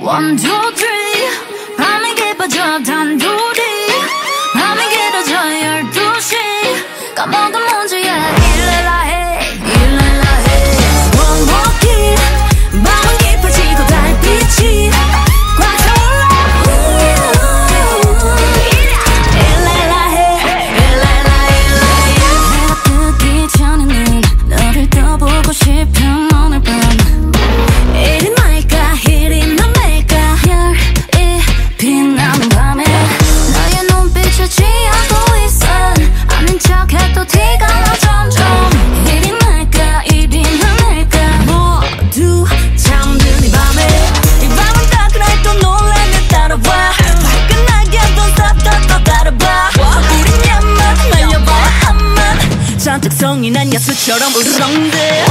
One, two, three. 밤이 깊어져 단둘이. 밤이 길어져 12시. 까먹은 문제야. 일래라 해, 일래라 해. One more kill. 밤은 깊어지고 달빛이 꽉 차올라. 일래라 해, 일래라, 일래라. 해가 뜨기 전에는 너를 더 보고 싶은 오늘 밤. 이리 말까 이리 맘일까 별이 빛나는 밤에 너의 눈빛에 취하고 있어. 아닌 척해도 티가 나 점점. 이리 말까 이리 맘일까 모두 잠든 이 밤에. 이 밤은 따끈해 또 놀라면 따라와. 화끈하게 don't stop 더 따라봐. 우린 야만 날려봐 한만 잔뜩 성이 난 야수처럼 울렁대.